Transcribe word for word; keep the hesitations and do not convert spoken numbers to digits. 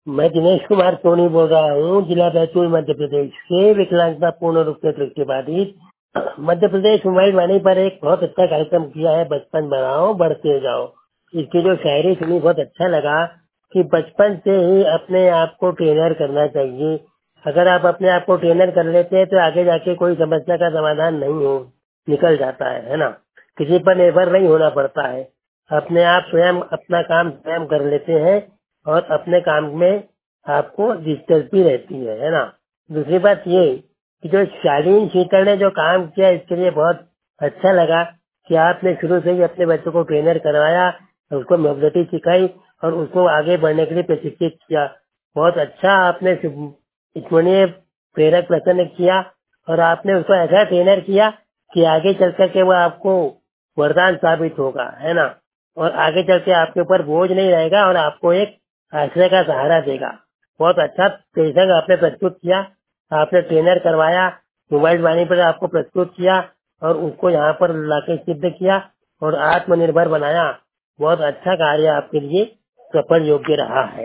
मैं दिनेश कुमार सोनी बोल रहा हूँ, जिला बैतूल मध्य प्रदेश से, विकलांगता पूर्ण रूप से दृष्टिबाधित। मध्य प्रदेश मोबाइल वाणी पर एक बहुत अच्छा कार्यक्रम किया है, बचपन बनाओ बढ़ते जाओ। इसकी जो शायरी सुनी बहुत अच्छा लगा कि बचपन से ही अपने आप को ट्रेनर करना चाहिए। अगर आप अपने आप को ट्रेनर कर लेते हैं तो आगे जाके कोई समस्या का समाधान नहीं हो निकल जाता है है ना। किसी पर निर्भर नहीं होना पड़ता है, अपने आप स्वयं अपना काम स्वयं कर लेते हैं और अपने काम में आपको दिलचस्पी रहती है है ना। दूसरी बात ये कि जो शालीन शीतल ने जो काम किया, इसके लिए बहुत अच्छा लगा कि आपने शुरू से ही अपने बच्चों को ट्रेनर करवाया, उसको मोबिलिटी सिखाई और उसको आगे बढ़ने के लिए प्रशिक्षित किया। बहुत अच्छा आपने स्मरणीय प्रेरक प्रसन्न किया और आपने उसको ऐसा ट्रेनर किया कि आगे चल करके वो आपको वरदान साबित होगा, है ना। और आगे चल के आपके ऊपर बोझ नहीं रहेगा और आपको एक आश्रय का सहारा देगा। बहुत अच्छा प्रेषक आपने प्रस्तुत किया, आपने ट्रेनर करवाया, मोबाइल वाणी पर आपको प्रस्तुत किया और उसको यहाँ पर लाके सिद्ध किया और आत्मनिर्भर बनाया। बहुत अच्छा कार्य आपके लिए सफल योग्य रहा है।